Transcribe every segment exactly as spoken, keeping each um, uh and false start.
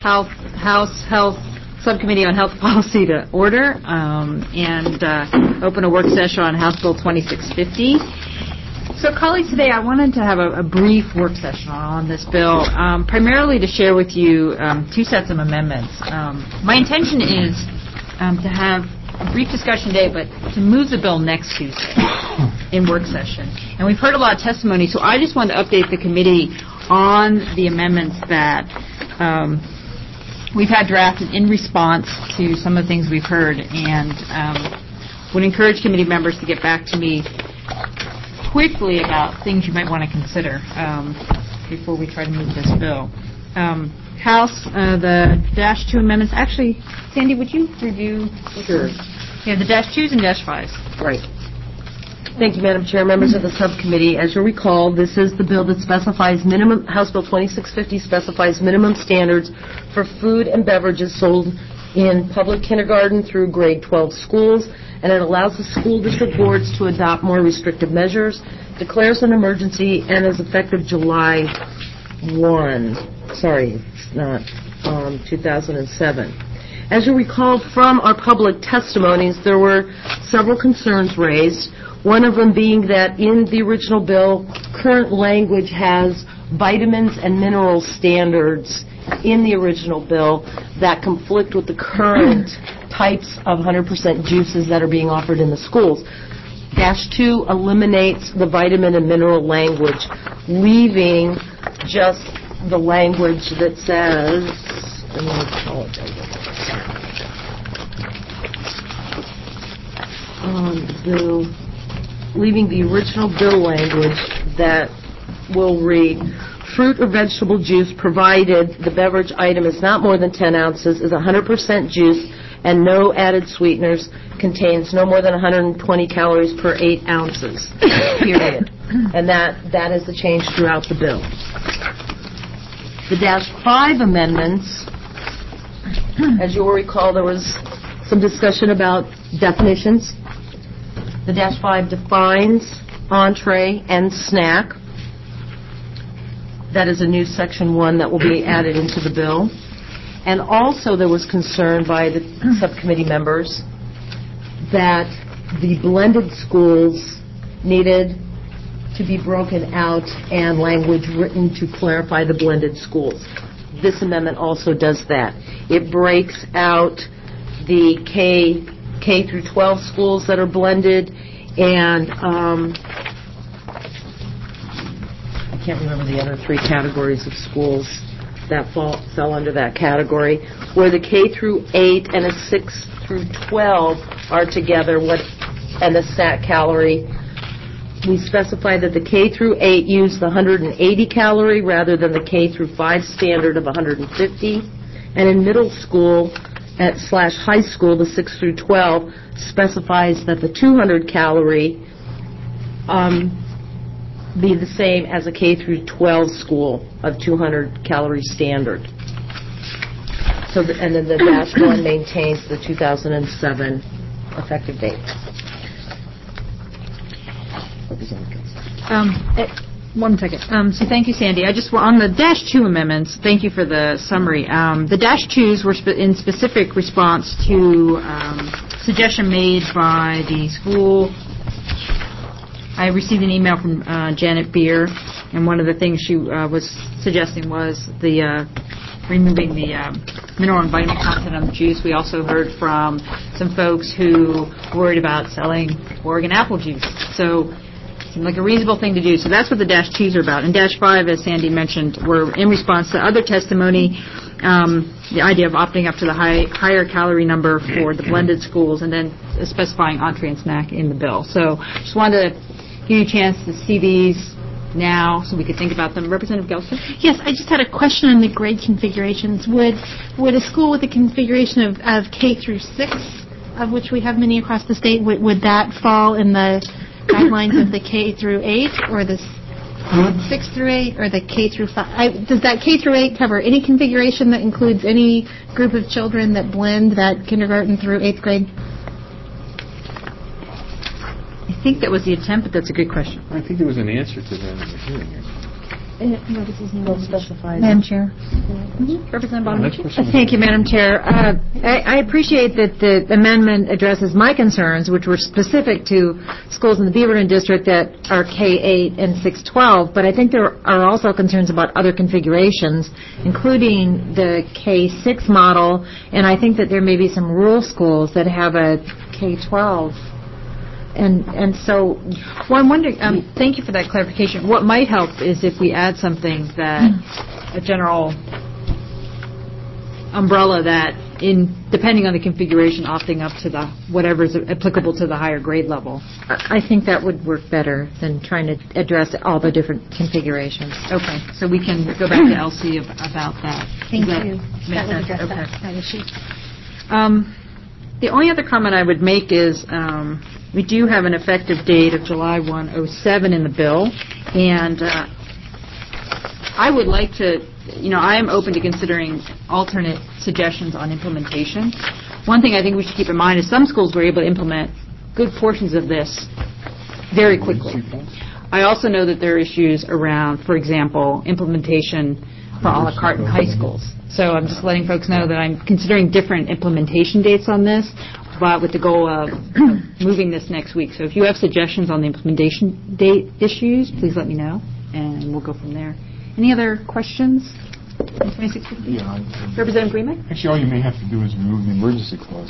Health, House Health Subcommittee on Health Policy to order um, and uh, open a work session on House Bill twenty-six fifty. So, colleagues, today I wanted to have a, a brief work session on this bill, um, primarily to share with you um, two sets of amendments. Um, my intention is um, to have a brief discussion today, but to move the bill next Tuesday in work session. And we've heard a lot of testimony, so I just wanted to update the committee on the amendments that um, we've had drafted in response to some of the things we've heard, and um, would encourage committee members to get back to me quickly about things you might want to consider um, before we try to move this bill. Um, House, uh, the dash two amendments. Actually, Sandy, would you review? Sure. Yeah, the dash twos and dash fives. Right. Thank you, Madam Chair. Members of the subcommittee, as you'll recall, this is the bill that specifies minimum, House Bill twenty-six fifty specifies minimum standards for food and beverages sold in public kindergarten through grade twelve schools, and it allows the school district boards to adopt more restrictive measures, declares an emergency, and is effective July first. Sorry, it's not, um, two thousand seven. As you recall from our public testimonies, there were several concerns raised. One of them being that in the original bill, current language has vitamins and mineral standards in the original bill that conflict with the current types of one hundred percent juices that are being offered in the schools. Dash two eliminates the vitamin and mineral language, leaving just the language that says, I'm going to apologize. Um, the leaving the original bill language that will read, fruit or vegetable juice provided the beverage item is not more than ten ounces, is one hundred percent juice, and no added sweeteners, contains no more than one hundred twenty calories per eight ounces, period. And that, that is the change throughout the bill. The dash five amendments, as you will recall, there was some discussion about definitions. The dash five defines entree and snack. That is a new section one that will be added into the bill. And also there was concern by the subcommittee members that the blended schools needed to be broken out and language written to clarify the blended schools. This amendment also does that. It breaks out the K K through twelve schools that are blended, and um, I can't remember the other three categories of schools that fall fell under that category, where the K through eight and a six through twelve are together. What and the stat calorie. We specify that the K through eight use the one hundred eighty calorie rather than the K through five standard of one hundred fifty, and in middle school at slash high school, the six through twelve specifies that the two hundred calorie um, be the same as a K through twelve school of two hundred calorie standard. So, the, and then the dash one maintains the two thousand seven effective date. Um, eh, one second. Um, so thank you, Sandy. I just on the dash two amendments. Thank you for the summary. Um, the dash twos were spe- in specific response to um, suggestion made by the school. I received an email from uh, Janet Beer, and one of the things she uh, was suggesting was the uh, removing the um, mineral and vitamin content of the juice. We also heard from some folks who worried about selling Oregon apple juice. So seemed like a reasonable thing to do. So that's what the dash twos are about. And dash five, as Sandy mentioned, were in response to other testimony, um, the idea of opting up to the high, higher calorie number for the blended schools, and then specifying entree and snack in the bill. So just wanted to give you a chance to see these now so we could think about them. Representative Gelser? Yes, I just had a question on the grade configurations. Would would a school with a configuration of, of K through six, of which we have many across the state, would, would that fall in the guidelines of the K through eight, or the six through eight, or the K through five? I, does that K through eight cover any configuration that includes any group of children that blend that kindergarten through eighth grade? I think that was the attempt, but that's a good question. I think there was an answer to that in the hearing. Bill specifies. Madam Chair. Mm-hmm. Representative Bonaduce. Thank you, Madam Chair. Uh, I, I appreciate that the amendment addresses my concerns, which were specific to schools in the Beaverton District that are K eight and six twelve, but I think there are also concerns about other configurations, including the K six model, and I think that there may be some rural schools that have a K twelve. And and so, well, I'm wondering. Um, thank you for that clarification. What might help is if we add something that a general umbrella that, in depending on the configuration, opting up to the whatever is applicable to the higher grade level. I think that would work better than trying to address all the different configurations. Okay, so we can go back to L C about that. Thank that you. That would address that, that issue. Um, the only other comment I would make is. Um, We do have an effective date of July first, oh seven in the bill, and uh, I would like to, you know, I am open to considering alternate suggestions on implementation. One thing I think we should keep in mind is some schools were able to implement good portions of this very quickly. I also know that there are issues around, for example, implementation for a la carte in high schools. So I'm just letting folks know that I'm considering different implementation dates on this, but with the goal of moving this next week. So if you have suggestions on the implementation date issues, please let me know, and we'll go from there. Any other questions? twenty-six fifty? Yeah. I, Representative Greenman? Actually, all you may have to do is remove the emergency clause.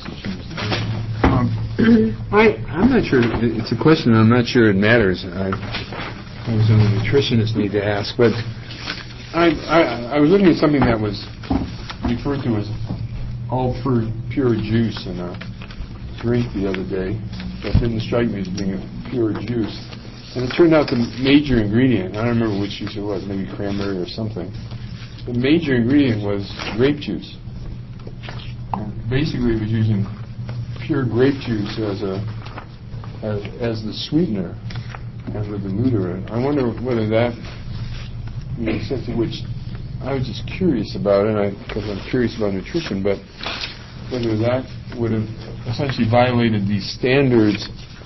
Um, I, I'm not sure. It's a question. I'm not sure it matters. I, I was a nutritionist need to ask, but I, I, I was looking at something that was referred to as all pure, pure juice in a drink the other day that didn't strike me as being a pure juice. And it turned out the major ingredient, I don't remember which juice it was, maybe cranberry or something, the major ingredient was grape juice. And basically it was using pure grape juice as a as, as the sweetener and with the Lutein. I wonder whether that, in the sense in which I was just curious about it, because I'm curious about nutrition, but whether that would have essentially violated these standards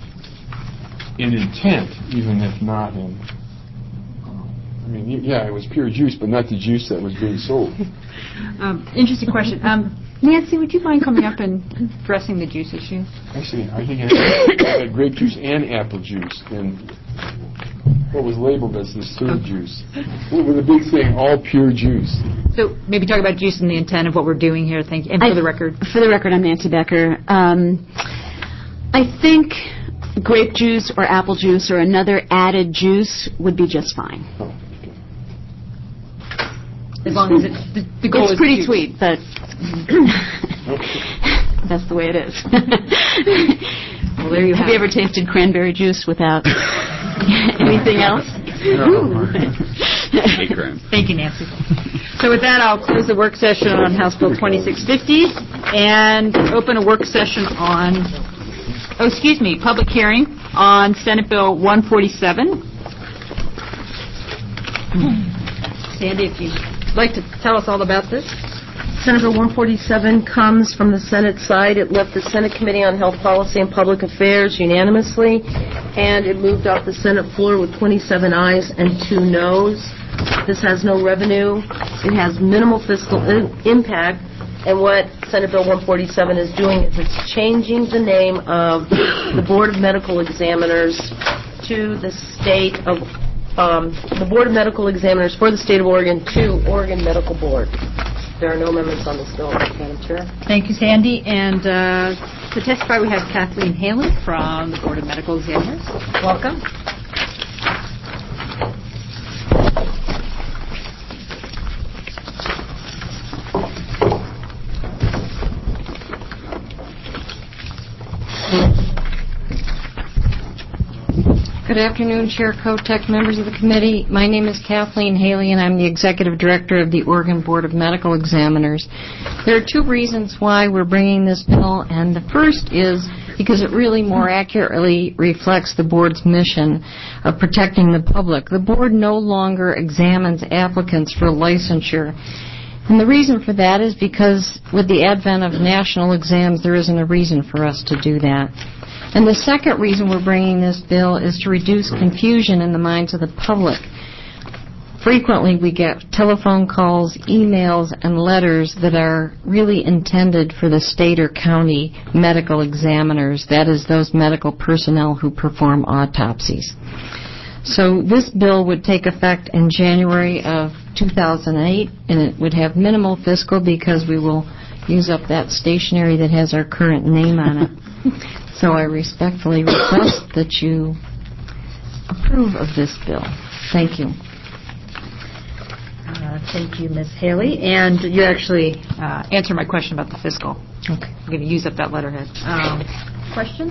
in intent, even if not in, uh, I mean, yeah, it was pure juice, but not the juice that was being sold. Um, interesting question. Um, Nancy, would you mind coming up and addressing the juice issue? Actually, I think it had grape juice and apple juice, and what was labeled as the third juice, with a big thing, all pure juice. So maybe talk about juice and the intent of what we're doing here. Thank you. And for I, the record. For the record, I'm Nancy Becker. Um, I think grape juice or apple juice or another added juice would be just fine. Oh, okay. As long as it's, the, the goal it's is pretty juice. sweet, but Okay. that's the way it is. Well, there you have have you ever tasted cranberry juice without anything else? No. Thank you, Nancy. So with that, I'll close the work session on House Bill twenty-six fifty and open a work session on, oh, excuse me, public hearing on Senate Bill one forty-seven. Sandy, if you'd like to tell us all about this. Senate Bill one forty-seven comes from the Senate side. It left the Senate Committee on Health Policy and Public Affairs unanimously, and it moved off the Senate floor with twenty-seven ayes and two noes. This has no revenue. It has minimal fiscal I- impact, and what Senate Bill one forty-seven is doing is it's changing the name of the Board of Medical Examiners to the state of um, the Board of Medical Examiners for the state of Oregon to Oregon Medical Board. There are no amendments on this bill, Madam Chair. Thank you, Sandy. And uh, to testify, we have Kathleen Haley from the Board of Medical Examiners. Welcome. Good afternoon, Chair Kotek, members of the committee. My name is Kathleen Haley, and I'm the Executive Director of the Oregon Board of Medical Examiners. There are two reasons why we're bringing this bill, and the first is because it really more accurately reflects the Board's mission of protecting the public. The Board no longer examines applicants for licensure. And the reason for that is because with the advent of national exams, there isn't a reason for us to do that. And the second reason we're bringing this bill is to reduce confusion in the minds of the public. frequently we get telephone calls, emails, and letters that are really intended for the state or county medical examiners, that is, those medical personnel who perform autopsies. So this bill would take effect in January of two thousand eight, and it would have minimal fiscal because we will use up that stationery that has our current name on it. So I respectfully request that you approve of this bill. Thank you. Uh, Thank you, Miz Haley. And you actually uh, answered my question about the fiscal. Okay. I'm going to use up that letterhead. Um, Question?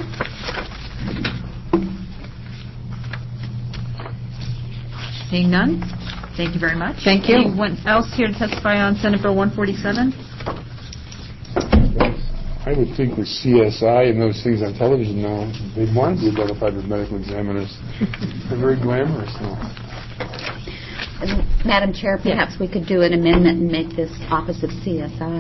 Seeing none? Thank you very much. Thank you. Anyone else here to testify on Senate Bill one forty-seven? I would think with C S I and those things on television now, they'd want to be identified as medical examiners. They're very glamorous now. Madam Chair, perhaps we could do an amendment and make this office of C S I.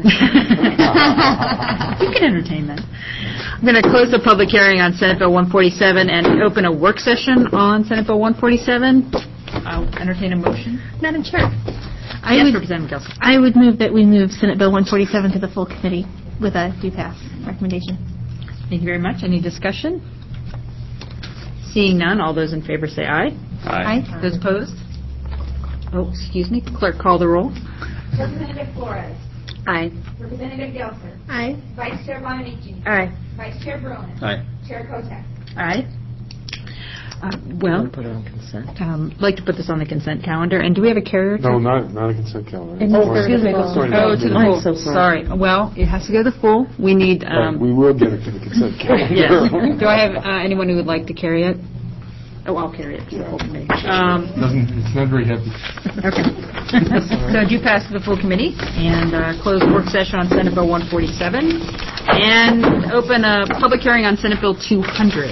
You can entertain that. I'm going to close the public hearing on Senate Bill one forty-seven and open a work session on Senate Bill one forty-seven. I'll entertain a motion. Madam Chair, I Yes, would, Representative Gelson. I would move that we move Senate Bill one forty-seven to the full committee with a do pass recommendation. Thank you very much. Any discussion? Seeing none, all those in favor say aye. Aye. Those opposed? Oh, excuse me. Clerk, call the roll. Representative Flores. Aye. Representative Gelson. Aye. Vice Chair Bonamici. Aye. Vice Chair Bronin. Aye. Chair Kotek. Aye. Uh, Well, Put it on consent. um, I'd like to put this on the consent calendar. And do we have a carrier? No, not, not a consent calendar. Oh, excuse me. go- Sorry. Oh, to the I'm full. so sorry. Well, it has to go to the full. We need, But um, we will get it to the consent calendar. yes. Do I have uh, anyone who would like to carry it? Oh, I'll carry it to the full committee. Um, Doesn't, it's not very heavy. Okay. So do pass to the full committee and uh, close the work session on Senate Bill one forty-seven and open a public hearing on Senate Bill two hundred.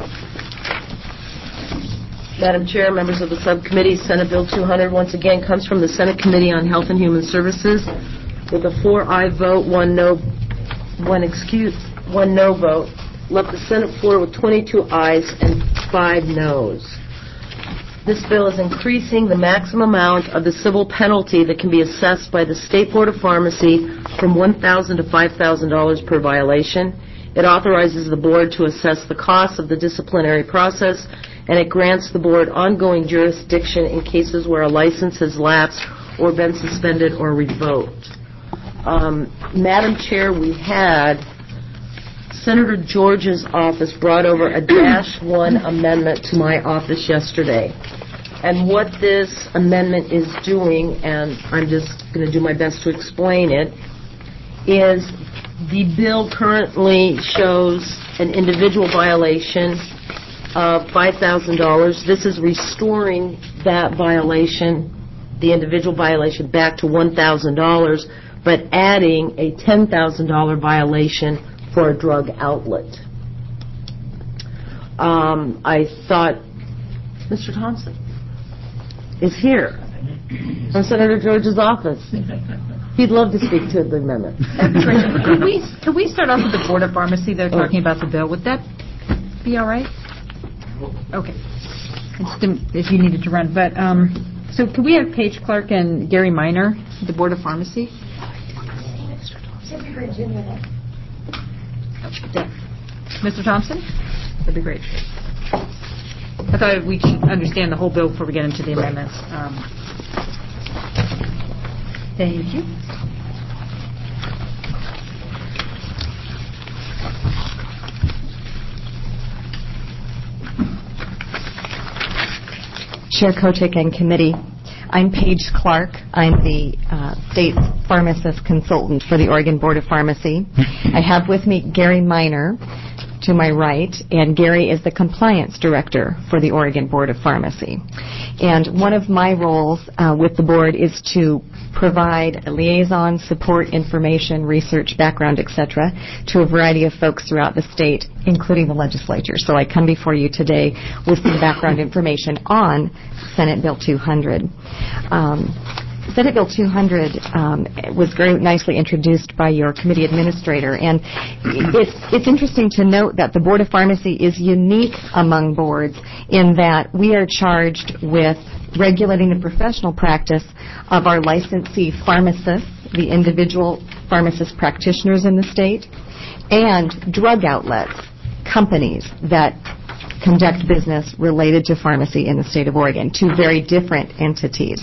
Madam Chair, members of the subcommittee, Senate Bill two hundred once again comes from the Senate Committee on Health and Human Services with a four-aye vote, one no, one excuse, one no vote. Left the Senate floor with twenty-two ayes and five noes. This bill is increasing the maximum amount of the civil penalty that can be assessed by the State Board of Pharmacy from one thousand dollars to five thousand dollars per violation. It authorizes the board to assess the costs of the disciplinary process, and it grants the board ongoing jurisdiction in cases where a license has lapsed or been suspended or revoked. Um, Madam Chair, we had Senator George's office brought over a dash one amendment to my office yesterday. And what this amendment is doing, and I'm just going to do my best to explain it, is the bill currently shows an individual violation of five thousand dollars. This is restoring that violation, the individual violation, back to one thousand dollars, but adding a ten thousand dollars violation for a drug outlet. Um, I thought Mister Thompson is here from Senator George's office. He'd love to speak to the amendment. Could we, could we start off with the Board of Pharmacy? They're talking about the bill. Would that be all right? Okay. Just didn't- if you needed to run. But, um, so could we have Paige Clark and Gary Miner, the Board of Pharmacy? Yeah. Mister Thompson? That'd be great. I thought we should understand the whole bill before we get into the amendments. Um, Thank you. Chair Kotick and committee, I'm Paige Clark. I'm the uh, state pharmacist consultant for the Oregon Board of Pharmacy. I have with me Gary Miner to my right, and Gary is the compliance director for the Oregon Board of Pharmacy. And one of my roles uh, with the board is to provide liaison, support, information, research, background, et cetera, to a variety of folks throughout the state, including the legislature. So I come before you today with some background information on Senate Bill two hundred. Um, Senate Bill two hundred um, was very nicely introduced by your committee administrator, and it's, it's interesting to note that the Board of Pharmacy is unique among boards in that we are charged with regulating the professional practice of our licensee pharmacists, the individual pharmacist practitioners in the state, and drug outlets, companies that conduct business related to pharmacy in the state of Oregon, two very different entities.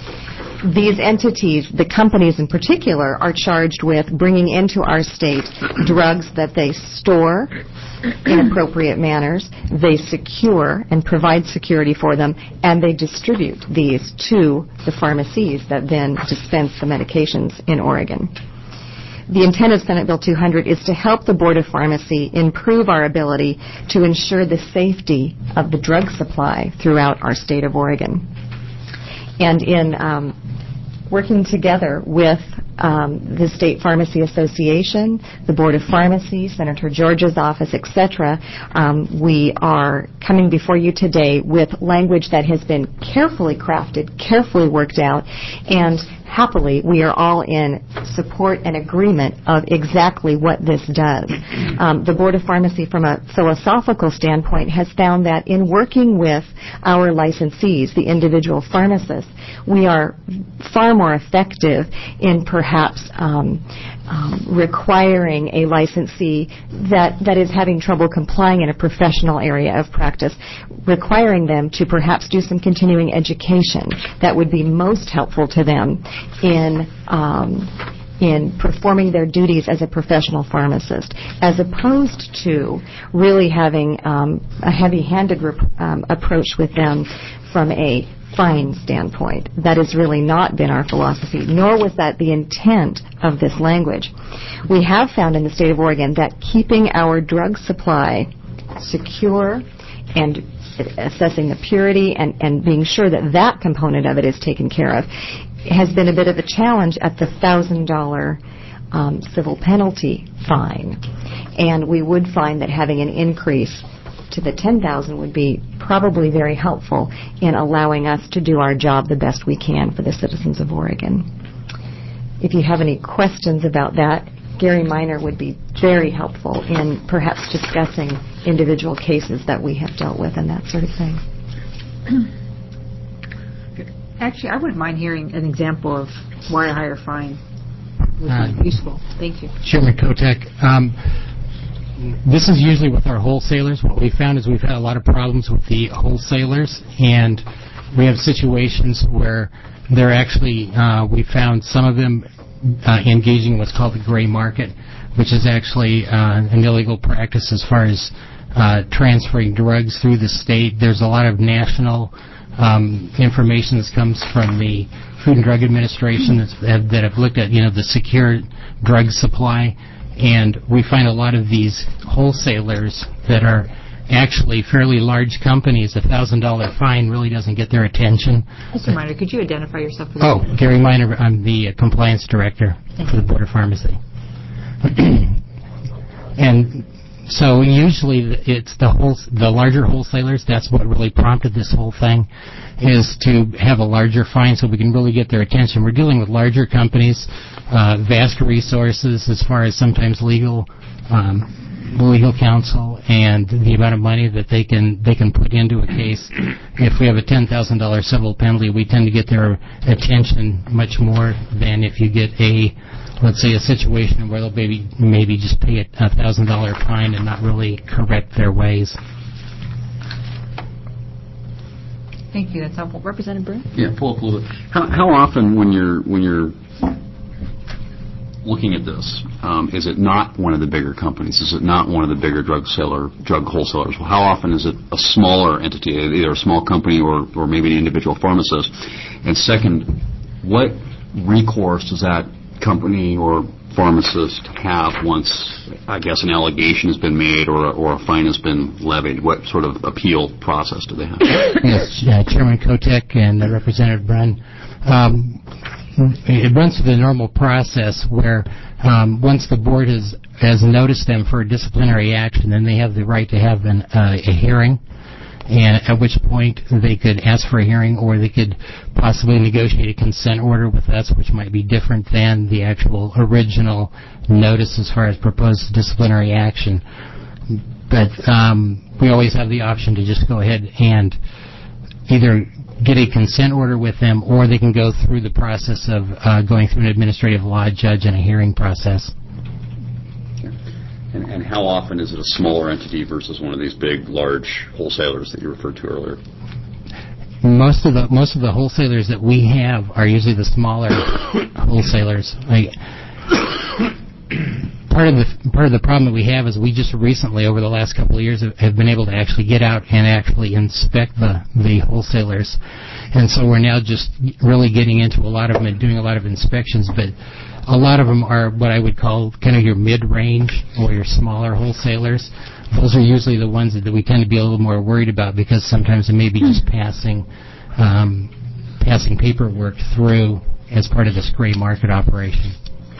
These entities, the companies in particular, are charged with bringing into our state drugs that they store in appropriate manners, they secure and provide security for them, and they distribute these to the pharmacies that then dispense the medications in Oregon. The intent of Senate Bill two hundred is to help the Board of Pharmacy improve our ability to ensure the safety of the drug supply throughout our state of Oregon. And in um, working together with um, the State Pharmacy Association, the Board of Pharmacy, Senator George's office, et cetera, um, we are coming before you today with language that has been carefully crafted, carefully worked out, and happily, we are all in support and agreement of exactly what this does. Um, the Board of Pharmacy, from a philosophical standpoint, has found that in working with our licensees, the individual pharmacists, we are far more effective in perhaps um, um, requiring a licensee that, that is having trouble complying in a professional area of practice, requiring them to perhaps do some continuing education that would be most helpful to them in um, in performing their duties as a professional pharmacist, as opposed to really having um, a heavy-handed rep- um, approach with them from a fine standpoint. That has really not been our philosophy, nor was that the intent of this language. We have found in the state of Oregon that keeping our drug supply secure and assessing the purity and, and being sure that that component of it is taken care of has been a bit of a challenge at the one thousand dollars um, civil penalty fine. And we would find that having an increase to the ten thousand dollars would be probably very helpful in allowing us to do our job the best we can for the citizens of Oregon. If you have any questions about that, Gary Miner would be very helpful in perhaps discussing individual cases that we have dealt with and that sort of thing. Actually, I wouldn't mind hearing an example of why a higher fine would Uh, be useful. Thank you. Chairman Kotek, um, this is usually with our wholesalers. What we found is we've had a lot of problems with the wholesalers, and we have situations where they're actually, uh, we found some of them uh, engaging in what's called the gray market, which is actually uh, an illegal practice as far as uh, transferring drugs through the state. There's a lot of national um, information that comes from the Food and Drug Administration that's, that, that have looked at, you know, the secure drug supply. And we find a lot of these wholesalers that are actually fairly large companies. A one thousand dollars fine really doesn't get their attention. Mister Miner, could you identify yourself for the Oh, Gary Miner. I'm the uh, compliance director for the Board of Pharmacy. And so usually it's the whole, the larger wholesalers. That's what really prompted this whole thing, is to have a larger fine so we can really get their attention. We're dealing with larger companies, uh, vast resources as far as sometimes legal um, legal counsel, and the amount of money that they can they can put into a case. If we have a ten thousand dollars civil penalty, we tend to get their attention much more than if you get a, let's say, a situation where they'll maybe maybe just pay a one thousand dollars fine and not really correct their ways. Thank you. That's helpful. Representative Brewer? Yeah, pull up a little bit. How, how often, when you're when you're looking at this, um, is it not one of the bigger companies? Is it not one of the bigger drug seller, drug wholesalers? How often is it a smaller entity, either a small company or, or maybe an individual pharmacist? And second, what recourse does that company or pharmacist have once, I guess, an allegation has been made or, or a fine has been levied? What sort of appeal process do they have? Yes, uh, Chairman Kotek and uh, Representative Brunn. Um, it runs through the normal process where um, once the board has, has noticed them for a disciplinary action, then they have the right to have an, uh, a hearing, and at which point they could ask for a hearing, or they could possibly negotiate a consent order with us, which might be different than the actual original notice as far as proposed disciplinary action. But um, we always have the option to just go ahead and either get a consent order with them, or they can go through the process of uh, going through an administrative law judge and a hearing process. And, and how often is it a smaller entity versus one of these big, large wholesalers that you referred to earlier? Most of the most of the wholesalers that we have are usually the smaller wholesalers. Like, part of the part of the problem that we have is we just recently, over the last couple of years, have, have been able to actually get out and actually inspect the the wholesalers, and so we're now just really getting into a lot of them and doing a lot of inspections. But a lot of them are what I would call kind of your mid-range or your smaller wholesalers. Those are usually the ones that we tend to be a little more worried about, because sometimes they may be just passing um, passing paperwork through as part of this gray market operation.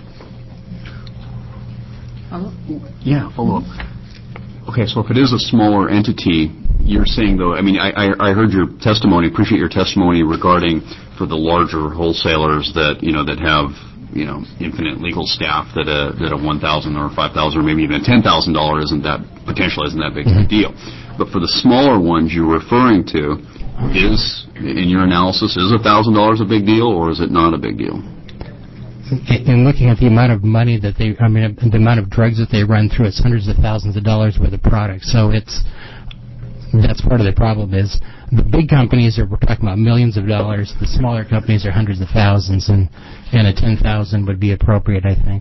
Yeah, follow up. Okay, so if it is a smaller entity, you're saying, though, I mean, I, I, I heard your testimony, appreciate your testimony regarding for the larger wholesalers that, you know, that have, you know, infinite legal staff, that a, that a one thousand dollars or five thousand dollars or maybe even ten thousand dollars isn't that, potentially isn't that big of a deal. But for the smaller ones you're referring to, is, in your analysis, is one thousand dollars a big deal, or is it not a big deal? In looking at the amount of money that they, I mean, the amount of drugs that they run through, it's hundreds of thousands of dollars worth of product. So it's, that's part of the problem is the big companies are, we're talking about millions of dollars. The smaller companies are hundreds of thousands, and, and a ten thousand would be appropriate, I think.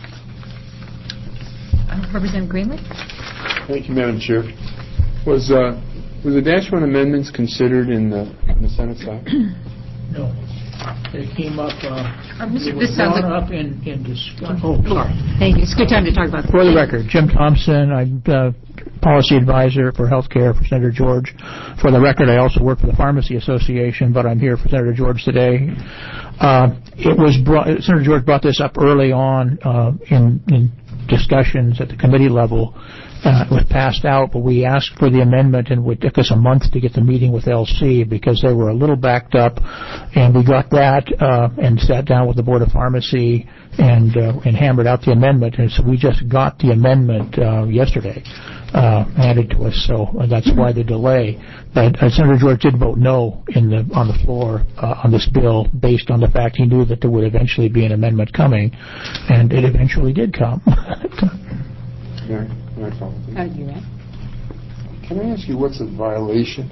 Uh, Representative Greenlee? Thank you, Madam Chair. Was, uh, was the Dash one amendments considered in the, in the Senate side? No. It came up, uh, Uh, Mister it was This sounds brought like- up in, in discussion. Oh, sorry. Thank you. It's a good time to talk about For the this. record, Jim Thompson, I'm uh, policy advisor for health care for Senator George. For the record, I also work for the Pharmacy Association, but I'm here for Senator George today. Uh, it was brought, Senator George brought this up early on uh, in, in discussions at the committee level. Uh, it was passed out, but we asked for the amendment, and it took us a month to get the meeting with L C because they were a little backed up, and we got that uh, and sat down with the Board of Pharmacy and uh, and hammered out the amendment, and so we just got the amendment uh, yesterday uh, handed to us, so that's why the delay. But uh, Senator George did vote no in the on the floor uh, on this bill based on the fact he knew that there would eventually be an amendment coming, and it eventually did come. Mary, may I follow? Uh, you right. Can I ask you what's a violation?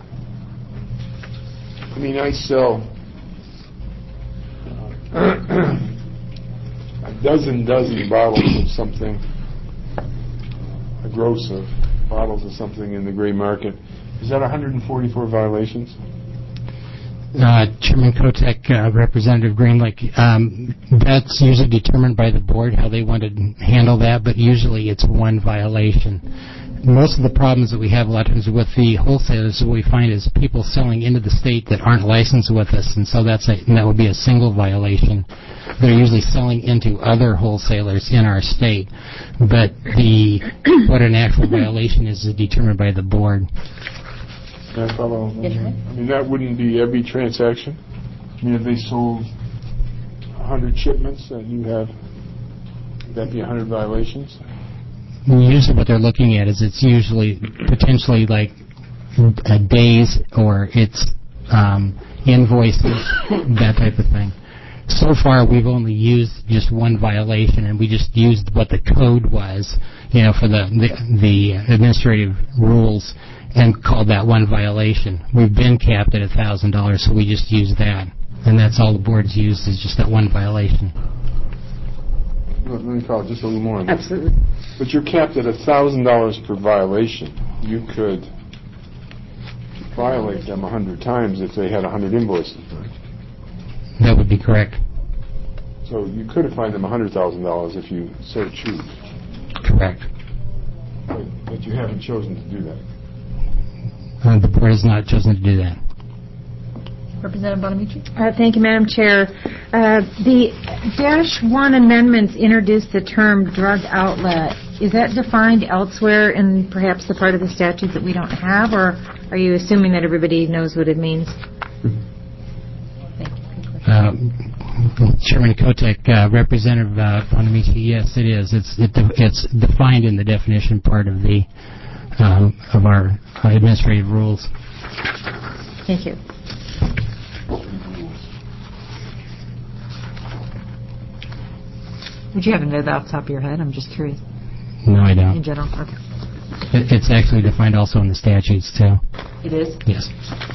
I mean, I sell uh, a dozen, dozen bottles of something, a gross of bottles of something in the gray market. Is that one hundred forty-four violations? Uh, Chairman Kotek, uh, Representative Greenlee, um, that's usually determined by the board how they want to handle that, but usually it's one violation. Most of the problems that we have a lot of times with the wholesalers, what we find is people selling into the state that aren't licensed with us, and so that's a, and that would be a single violation. They're usually selling into other wholesalers in our state, but the what an actual violation is is determined by the board. Can I follow? Yes, sir. I mean, that wouldn't be every transaction. I mean, if they sold one hundred shipments that you have, would that be one hundred violations? Usually what they're looking at is it's usually potentially like uh, days or it's um, invoices, that type of thing. So far, we've only used just one violation, and we just used what the code was, you know, for the the, the administrative rules, and called that one violation. We've been capped at one thousand dollars, so we just used that. And that's all the board's used is just that one violation. Let me follow just a little more on that. Absolutely. But you're capped at one thousand dollars per violation. You could violate them one hundred times if they had one hundred invoices, right? That would be correct. So you could have fined them one hundred thousand dollars if you so choose. Correct. But, but you haven't chosen to do that. Uh, the board has not chosen to do that. Representative Bonamici? Uh, thank you, Madam Chair. Uh, the Dash one amendments introduced the term drug outlet. Is that defined elsewhere in perhaps the part of the statute that we don't have, or are you assuming that everybody knows what it means? Thank you. Uh, Chairman Kotek, uh, Representative uh, Bonamici, yes, it is. It's it, it's defined in the definition part of the um, of our uh, administrative rules. Thank you. Would you happen to know that off the top of your head? I'm just curious. No, I don't. In general, okay. It, it's actually defined also in the statutes, too. It is? Yes.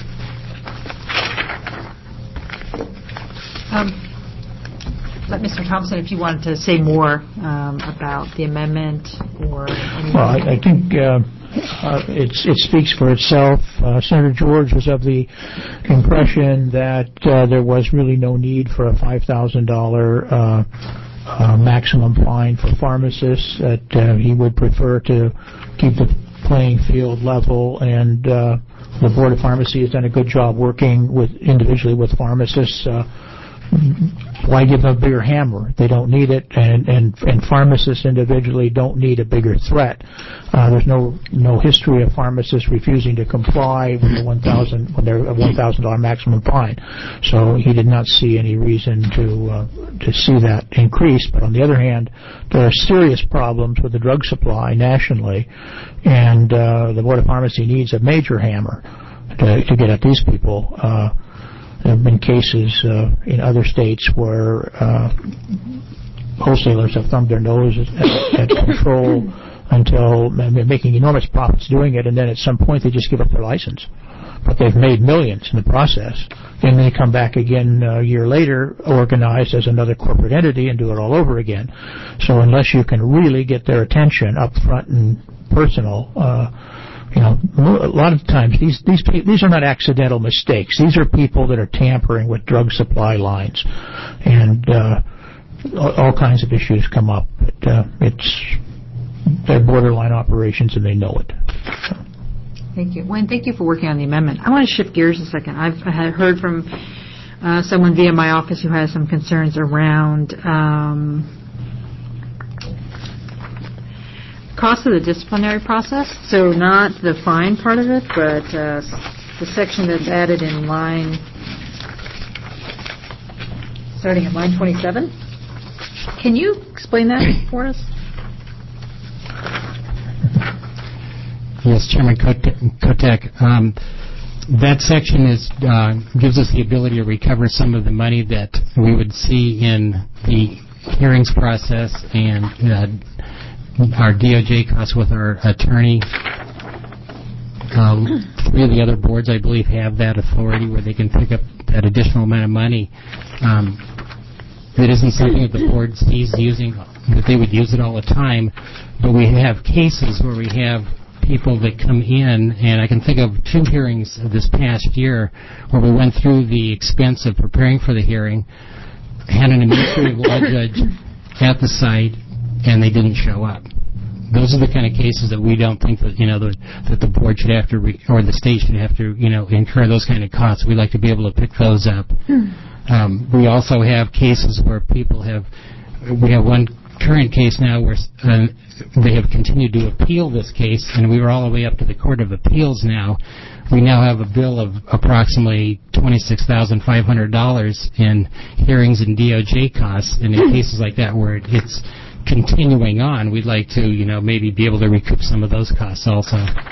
Um, let Mister Thompson, if you wanted to say more um, about the amendment or anything. Well, I, I think uh, uh, it's, it speaks for itself. Uh, Senator George was of the impression that uh, there was really no need for a five thousand dollars uh, uh, maximum fine for pharmacists, that uh, he would prefer to keep the playing field level, and uh, the Board of Pharmacy has done a good job working with individually with pharmacists. Uh, Why give them a bigger hammer? They don't need it, and, and, and pharmacists individually don't need a bigger threat. Uh, there's no no history of pharmacists refusing to comply with the one thousand when they're a one thousand dollar maximum fine. So he did not see any reason to uh, to see that increase. But on the other hand, there are serious problems with the drug supply nationally, and uh, the Board of Pharmacy needs a major hammer to, to get at these people. Uh, There have been cases uh, in other states where uh, wholesalers have thumbed their nose at, at control until uh, making enormous profits doing it, and then at some point they just give up their license. But they've made millions in the process. And they come back again a year later, organized as another corporate entity, and do it all over again. So unless you can really get their attention up front and personal, uh, You know, a lot of times these these these are not accidental mistakes. These are people that are tampering with drug supply lines, and uh, all, all kinds of issues come up. But uh, it's they're borderline operations, and they know it. So. Thank you. Wayne, thank you for working on the amendment. I want to shift gears a second. I've I had heard from uh, someone via my office who has some concerns around Um, cost of the disciplinary process, so not the fine part of it, but uh, the section that's added in line, starting at line twenty-seven. Can you explain that for us? Yes, Chairman Kotek. Um, that section is uh, gives us the ability to recover some of the money that we would see in the hearings process and uh, our D O J costs with our attorney. Um, three of the other boards, I believe, have that authority where they can pick up that additional amount of money. Um, it isn't something that the board sees using, that they would use it all the time, but we have cases where we have people that come in, and I can think of two hearings of this past year where we went through the expense of preparing for the hearing, had an administrative law judge at the site, and they didn't show up. Those are the kind of cases that we don't think that, you know, the, that the board should have to, re, or the state should have to, you know, incur those kind of costs. We like to be able to pick those up. Um, we also have cases where people have, we have one current case now where uh, they have continued to appeal this case, and we were all the way up to the Court of Appeals now. We now have a bill of approximately twenty-six thousand five hundred dollars in hearings and D O J costs, and in cases like that where it's continuing on, we'd like to, you know, maybe be able to recoup some of those costs also.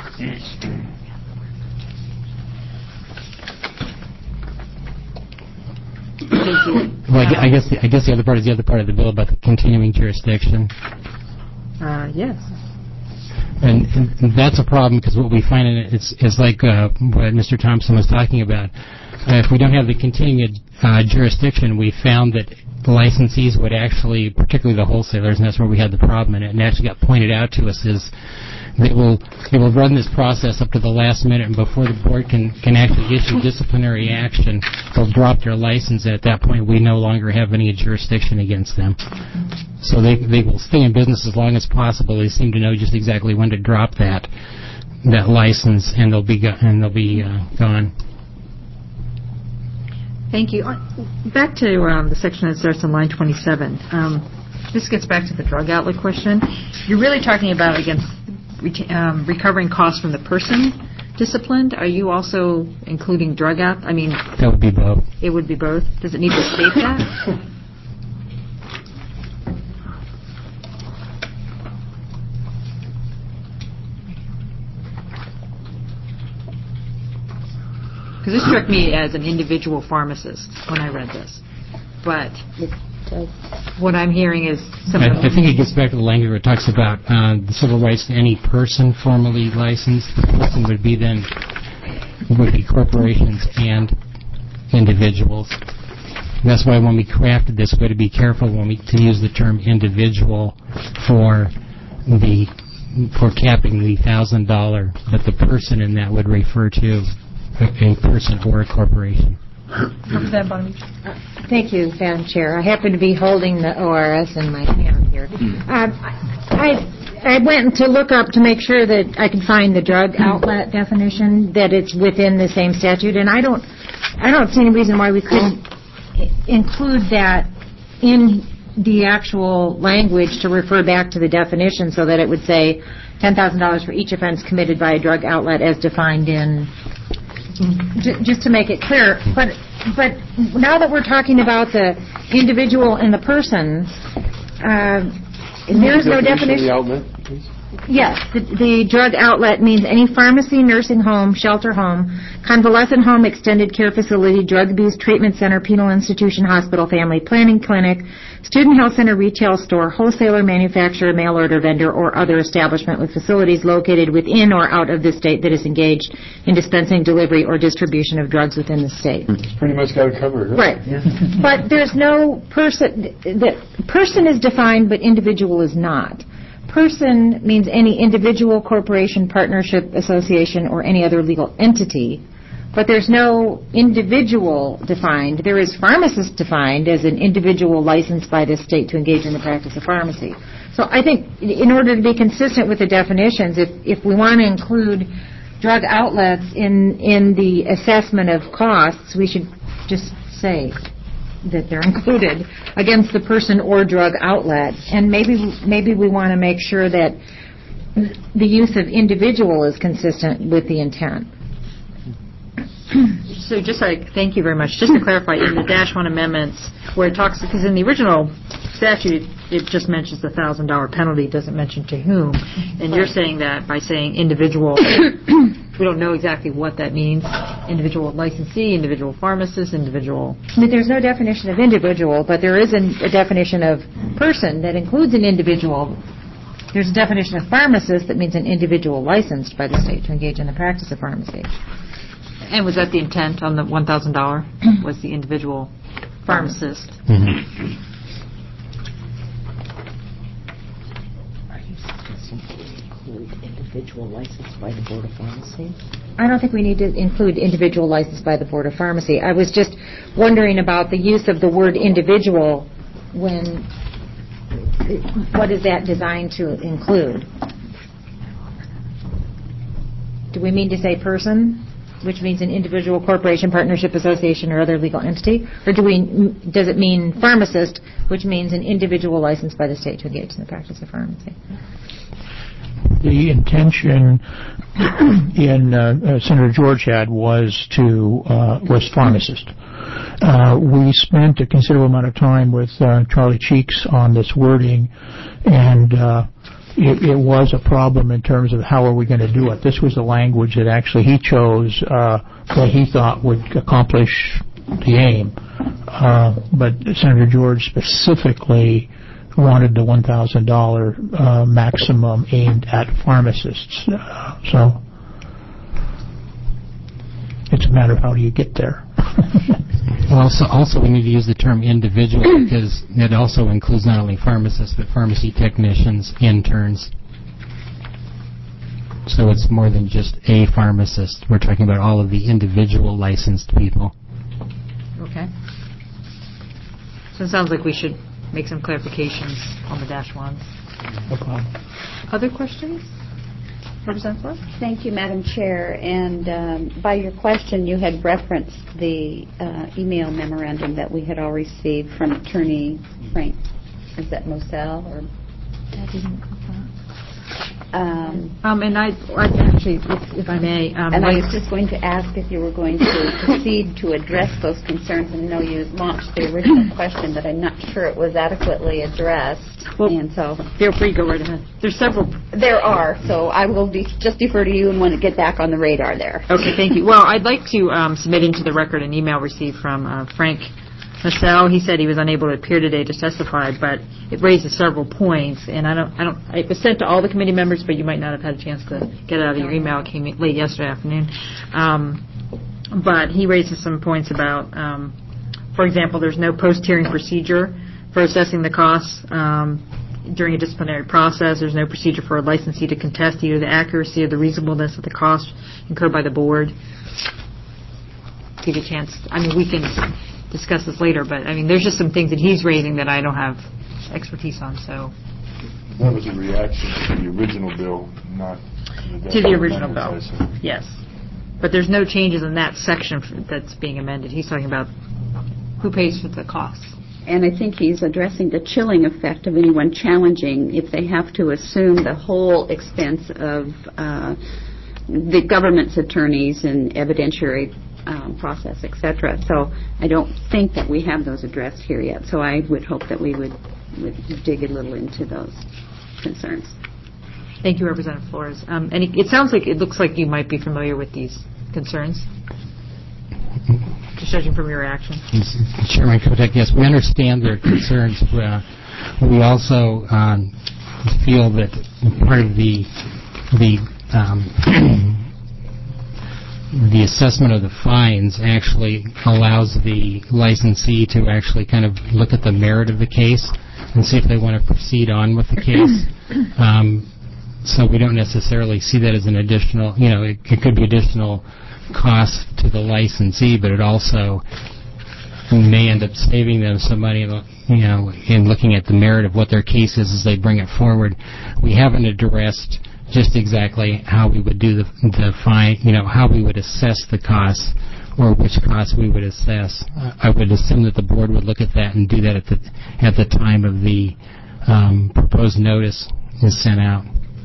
Well, I guess the, I guess the other part is the other part of the bill about the continuing jurisdiction. Uh, yes. And, and that's a problem because what we find in it is, is like uh, what Mister Thompson was talking about. Uh, if we don't have the continuing uh, jurisdiction, we found that the licensees would actually, particularly the wholesalers, and that's where we had the problem in it, and actually got pointed out to us, is they will they will run this process up to the last minute, and before the board can, can actually issue disciplinary action, they'll drop their license, and at that point we no longer have any jurisdiction against them. So they they will stay in business as long as possible. They seem to know just exactly when to drop that that license, and they'll be go- and they'll be uh, gone. Thank you. Back to um, the section that starts on line twenty-seven. Um, this gets back to the drug outlet question. You're really talking about against ret- um, recovering costs from the person disciplined. Are you also including drug out? I mean, that would be both. It would be both. Does it need to state that? Because this struck me as an individual pharmacist when I read this. But what I'm hearing is some I, of the I think it gets back to the language where it talks about uh, the civil rights to any person formally licensed. The person would be then would be corporations and individuals. And that's why when we crafted this, we had to be careful when we to use the term individual for the for capping the thousand dollar, but the person in that would refer to a, a person or a corporation. Representative Bonamici. Thank you, Madam Chair. I happen to be holding the O R S in my hand here. Um, I I went to look up to make sure that I could find the drug outlet definition, that it's within the same statute, and I don't I don't see any reason why we couldn't include that in the actual language to refer back to the definition, so that it would say ten thousand dollars for each offense committed by a drug outlet as defined in. J- just to make it clear, but but now that we're talking about the individual and the person, uh, there is no definition. The outlet, please? Yes, the, the drug outlet means any pharmacy, nursing home, shelter home, convalescent home, extended care facility, drug abuse treatment center, penal institution, hospital, family planning clinic, student health center, retail store, wholesaler, manufacturer, mail order vendor, or other establishment with facilities located within or out of the state that is engaged in dispensing, delivery, or distribution of drugs within the state. Pretty much got it covered, right? Right. But there's no person. The person is defined, but individual is not. Person means any individual, corporation, partnership, association, or any other legal entity. But there's no individual defined. There is pharmacist defined as an individual licensed by the state to engage in the practice of pharmacy. So I think in order to be consistent with the definitions, if, if we want to include drug outlets in, in the assessment of costs, we should just say that they're included against the person or drug outlet. And maybe maybe we want to make sure that the use of individual is consistent with the intent. So just like, thank you very much. Just to clarify, in the dash one amendments, where it talks, because in the original statute, it just mentions the one thousand dollars penalty, doesn't mention to whom. And you're saying that by saying individual, we don't know exactly what that means. Individual licensee, individual pharmacist, individual. But there's no definition of individual, but there is an, a definition of person that includes an individual. There's a definition of pharmacist that means an individual licensed by the state to engage in the practice of pharmacy. And was that the intent on the one thousand dollars? Was the individual pharmacist? Mm-hmm. Are you suggesting to include individual licensed by the Board of Pharmacy? I don't think we need to include individual licensed by the Board of Pharmacy. I was just wondering about the use of the word individual when, what is that designed to include? Do we mean to say person, which means an individual, corporation, partnership, association, or other legal entity? Or do we, does it mean pharmacist, which means an individual licensed by the state to engage in the practice of pharmacy? The intention in uh, uh, Senator George had was to uh, was pharmacist. Uh, we spent a considerable amount of time with uh, Charlie Cheeks on this wording, and uh, it, it was a problem in terms of how are we going to do it. This was the language that actually he chose uh, that he thought would accomplish the aim. Uh, but Senator George specifically wanted the one thousand dollars uh, maximum aimed at pharmacists. Uh, so it's a matter of how do you get there. Well, also, also we need to use the term individual because it also includes not only pharmacists but pharmacy technicians, interns. So it's more than just a pharmacist. We're talking about all of the individual licensed people. Okay. So it sounds like we should make some clarifications on the dash ones. No problem. Other questions? Representative Flores? Thank you, Madam Chair. And um, by your question, you had referenced the uh, email memorandum that we had all received from Attorney Frank. Is that Moselle or? That didn't come up. Um, Um, and I, I actually, if, if I may, um, And I like- was just going to ask if you were going to proceed to address those concerns. And I know you launched the original question, but I'm not sure it was adequately addressed. Well, and so feel free, go right ahead. There's several. There are, so I will de- just defer to you and want to get back on the radar there. Okay, thank you. Well, I'd like to um, submit into the record an email received from uh, Frank Massell. He said he was unable to appear today to testify, but it raises several points, and I don't, I don't, it was sent to all the committee members, but you might not have had a chance to get it out of your email. It came late yesterday afternoon. Um, but he raises some points about, um, for example, there's no post-hearing procedure for assessing the costs um, during a disciplinary process. There's no procedure for a licensee to contest either the accuracy or the reasonableness of the costs incurred by the board. Give you a chance. I mean, we can discuss this later, but I mean, there's just some things that he's raising that I don't have expertise on. So That was a reaction to the original bill, not the to the original bill, amendments, I see. yes. But there's no changes in that section f- that's being amended. He's talking about who pays for the costs. And I think he's addressing the chilling effect of anyone challenging if they have to assume the whole expense of uh, the government's attorneys and evidentiary um, process, et cetera. So I don't think that we have those addressed here yet. So I would hope that we would, would dig a little into those concerns. Thank you, Representative Flores. Um, and it, it sounds like, it looks like you might be familiar with these concerns, just judging from your reaction. Chairman Kotek, yes, we understand their concerns. Uh, we also um, feel that part of the the um, the assessment of the fines actually allows the licensee to actually kind of look at the merit of the case and see if they want to proceed on with the case. Um, so we don't necessarily see that as an additional, you know, it, it could be additional cost to the licensee, but it also may end up saving them some money, you know, in looking at the merit of what their case is as they bring it forward. We haven't addressed just exactly how we would do the, the fine, you know, how we would assess the costs or which costs we would assess. I would assume that the board would look at that and do that at the at the time of the um, proposed notice is sent out.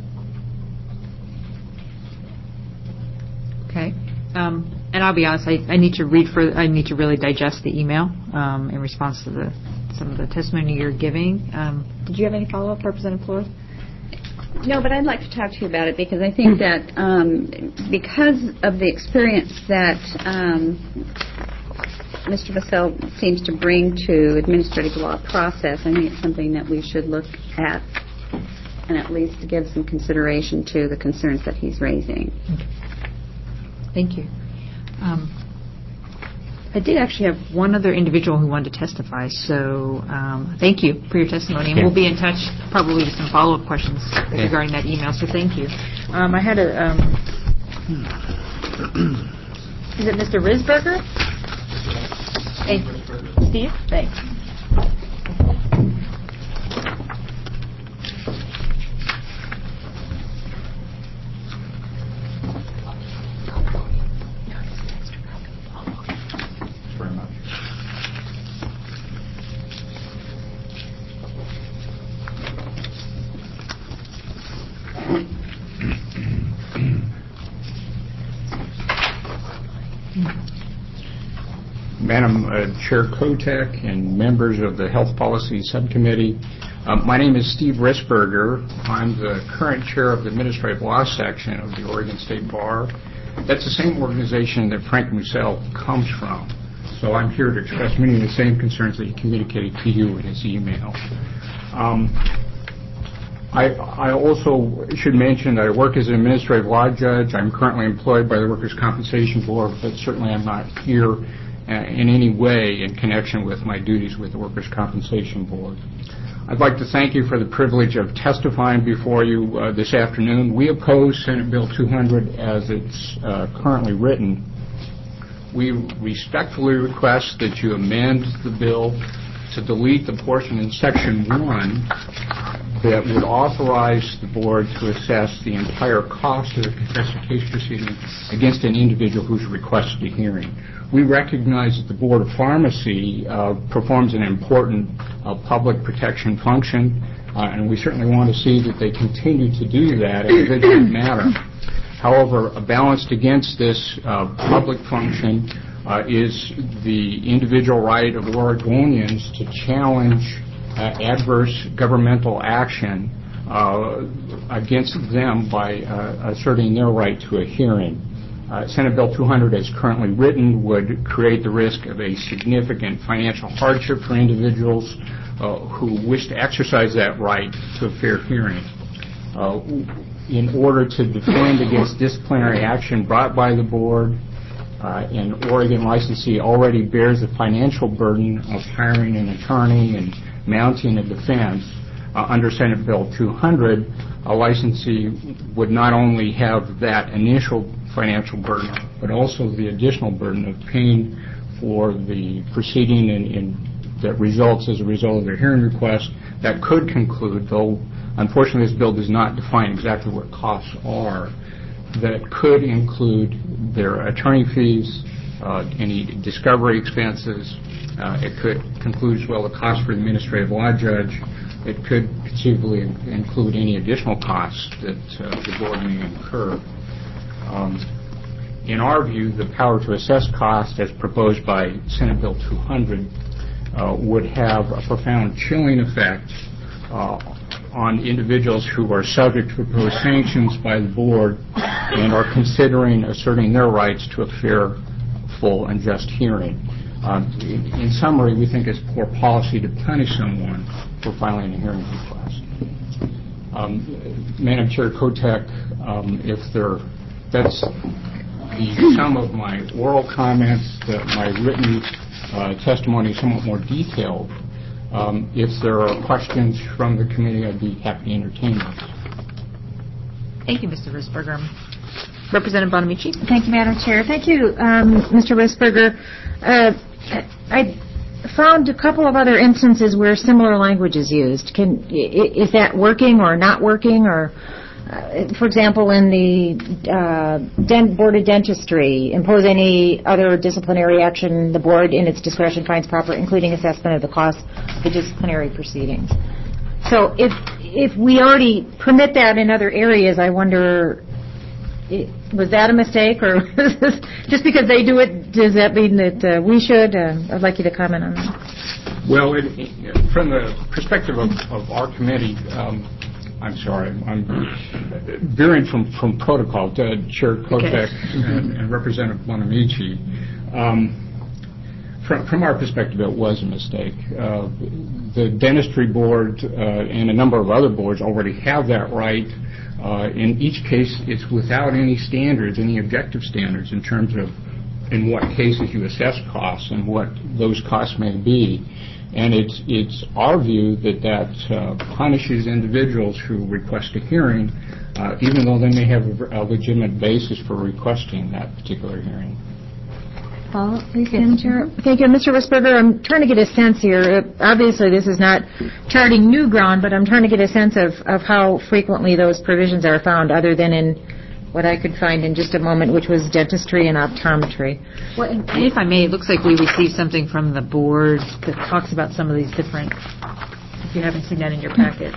Okay. Um, and I'll be honest, I, I need to read for, I need to really digest the email um, in response to the some of the testimony you're giving. Um, did you have any follow-up, Representative Flores? No, but I'd like to talk to you about it because I think that um, because of the experience that um, Mister Vassell seems to bring to administrative law process, I think it's something that we should look at and at least give some consideration to the concerns that he's raising. Okay. Thank you. Um, I did actually have one other individual who wanted to testify, so um, thank you for your testimony, and Okay. we'll be in touch probably with some follow-up questions Okay. regarding that email, so thank you. Um, I had a, um, is it Mister Risberger? Hey, Steve? Thanks. Very much. Madam uh, Chair Kotek and members of the Health Policy Subcommittee, uh, my name is Steve Risberger. I'm the current chair of the Administrative Law Section of the Oregon State Bar. That's the same organization that Frank Massell comes from. So I'm here to express many of the same concerns that he communicated to you in his email. Um, I, I also should mention that I work as an administrative law judge. I'm currently employed by the Workers' Compensation Board, but certainly I'm not here uh, in any way in connection with my duties with the Workers' Compensation Board. I'd like to thank you for the privilege of testifying before you uh, this afternoon. We oppose Senate Bill two hundred as it's uh, currently written. We respectfully request that you amend the bill to delete the portion in Section one that would authorize the board to assess the entire cost of the contested case proceeding against an individual who's requested a hearing. We recognize that the Board of Pharmacy uh, performs an important uh, public protection function. uh, and we certainly want to see that they continue to do that in a vigilant manner. However, balanced against this uh, public function uh, is the individual right of Oregonians to challenge uh, adverse governmental action uh, against them by uh, asserting their right to a hearing. Uh, Senate Bill two hundred, as currently written, would create the risk of a significant financial hardship for individuals uh, who wish to exercise that right to a fair hearing. Uh, in order to defend against disciplinary action brought by the board, uh, an Oregon licensee already bears the financial burden of hiring an attorney and mounting a defense. Uh, under Senate Bill two hundred, a licensee would not only have that initial financial burden, but also the additional burden of paying for the proceeding in, in that results as a result of their hearing request that could conclude, though unfortunately this bill does not define exactly what costs are, that could include their attorney fees, uh, any discovery expenses. Uh, it could conclude as well the cost for the administrative law judge. It could conceivably include any additional costs that uh, the board may incur. Um, in our view, the power to assess cost as proposed by Senate Bill two hundred uh, would have a profound chilling effect uh, on individuals who are subject to proposed sanctions by the board and are considering asserting their rights to a fair, full, and just hearing. Um, in, in summary, we think it's poor policy to punish someone for filing a hearing request. Um, Madam Chair Kotek, um, if there, that's the sum of my oral comments, that my written uh, testimony is somewhat more detailed. Um, if there are questions from the committee, I'd be happy to entertain them. Thank you, Mister Risberger. Representative Bonamici. Thank you, Madam Chair. Thank you, um, Mister Risberger. Uh, I found a couple of other instances where similar language is used. Can is that working or not working? Or, uh, for example, in the uh, dent, Board of Dentistry, impose any other disciplinary action the board in its discretion finds proper, including assessment of the cost of the disciplinary proceedings. So if if we already permit that in other areas, I wonder, it, was that a mistake, or just because they do it, does that mean that uh, we should? Uh, I'd like you to comment on that. Well, it, it, from the perspective of, of our committee, um, I'm sorry, I'm veering from, from protocol to Chair Kotek okay. and, and Representative Bonamici. Um, from, from our perspective, it was a mistake. Uh, the dentistry board uh, and a number of other boards already have that right. Uh, in each case, it's without any standards, any objective standards in terms of in what cases you assess costs and what those costs may be. And it's it's our view that that uh, punishes individuals who request a hearing, uh, even though they may have a, a legitimate basis for requesting that particular hearing. Follow up, please, Madam Chair. Thank you. Mister Risberger, I'm trying to get a sense here. Uh, obviously, this is not charting new ground, but I'm trying to get a sense of, of how frequently those provisions are found, other than in what I could find in just a moment, which was dentistry and optometry. Well, and if I may, it looks like we received something from the board that talks about some of these different, if you haven't seen that in your packet.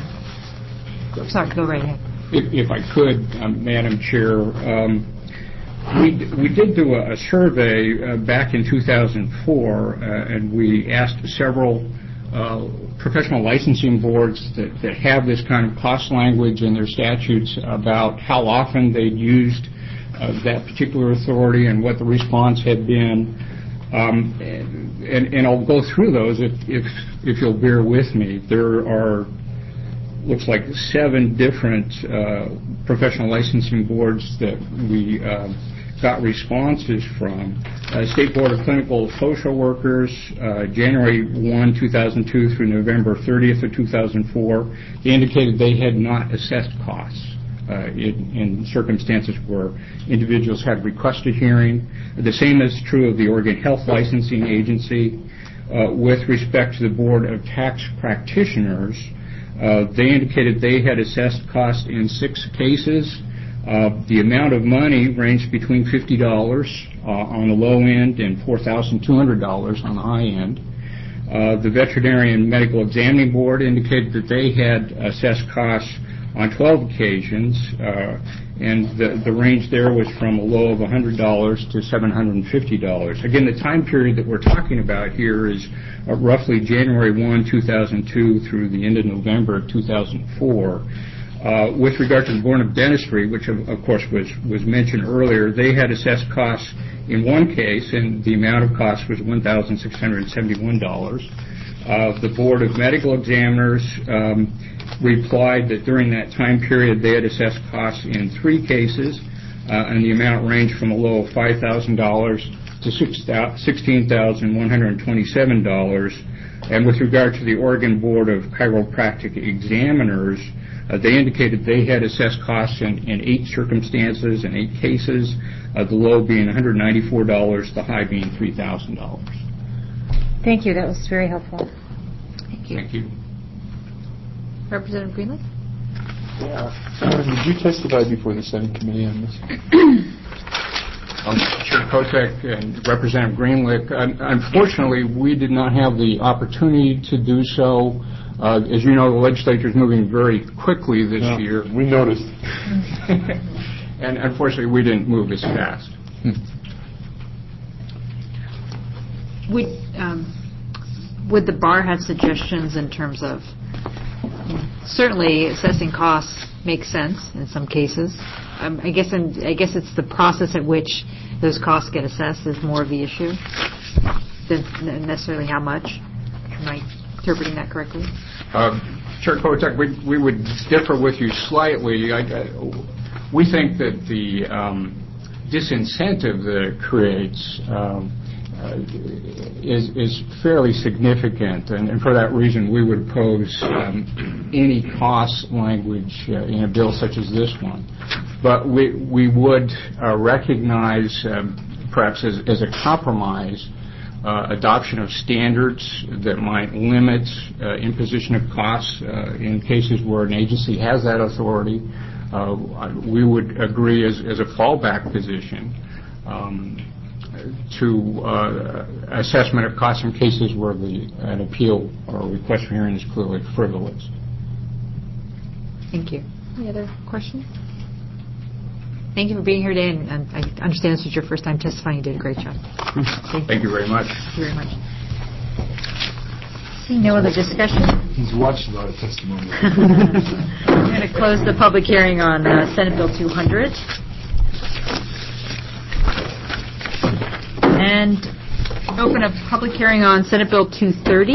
Uh, sorry, go right ahead. If, if I could, um, Madam Chair, um, we, we did do a, a survey uh, back in two thousand four, uh, and we asked several Uh, professional licensing boards that, that have this kind of cost language in their statutes about how often they'd used uh, that particular authority and what the response had been. Um, and, and I'll go through those if, if, if you'll bear with me. There are, looks like seven different uh, professional licensing boards that we uh, got responses from. Uh, State Board of Clinical Social Workers, uh, January first, two thousand two through November thirtieth of two thousand four, they indicated they had not assessed costs uh, in, in circumstances where individuals had requested hearing. The same is true of the Oregon Health Licensing Agency. Uh, with respect to the Board of Tax Practitioners, uh, they indicated they had assessed costs in six cases. Uh, the amount of money ranged between fifty dollars uh, on the low end and four thousand two hundred dollars on the high end. Uh, the Veterinarian Medical Examining Board indicated that they had assessed costs on twelve occasions, uh, and the, the range there was from a low of one hundred dollars to seven hundred fifty dollars. Again, the time period that we're talking about here is uh, roughly January first, two thousand two through the end of November of two thousand four. Uh, with regard to the Board of Dentistry, which of, of course was, was mentioned earlier, they had assessed costs in one case, and the amount of cost was one thousand six hundred seventy-one dollars. Uh, the Board of Medical Examiners um, replied that during that time period they had assessed costs in three cases, uh, and the amount ranged from a low of five thousand dollars to sixteen thousand one hundred twenty-seven dollars. And with regard to the Oregon Board of Chiropractic Examiners, Uh, they indicated they had assessed costs in, in eight circumstances and eight cases, uh, the low being one hundred ninety-four dollars, the high being three thousand dollars. Thank you. That was very helpful. Thank you. Thank you. Representative Greenlee? Yeah. Uh, did you testify before the Senate committee on this? Um, Chair Kotek and Representative Greenlick, un- unfortunately, we did not have the opportunity to do so. Uh, as you know, the legislature is moving very quickly this yeah, year. We noticed. And unfortunately, we didn't move as fast. Would, um, would the bar have suggestions in terms of, certainly assessing costs makes sense in some cases. Um, I guess in, I guess it's the process at which those costs get assessed is more of the issue than necessarily how much. Am I interpreting that correctly? Uh, Chair Kotek, we, we would differ with you slightly. I, I, we think that the um, disincentive that it creates um, uh, is, is fairly significant, and, and for that reason we would oppose um, any cost language uh, in a bill such as this one. But we, we would uh, recognize, um, perhaps as, as a compromise, Uh, adoption of standards that might limit uh, imposition of costs uh, in cases where an agency has that authority. Uh, we would agree as, as a fallback position um, to uh, assessment of costs in cases where the, an appeal or request for hearing is clearly frivolous. Thank you. Any other questions? Thank you for being here today, and, and I understand this was your first time testifying. You did a great job. Thank, Thank you very much. Thank you very much. See no other discussion. He's watched a lot of testimony. We're going to close the public hearing on uh, Senate Bill two hundred. And open a public hearing on Senate Bill two thirty.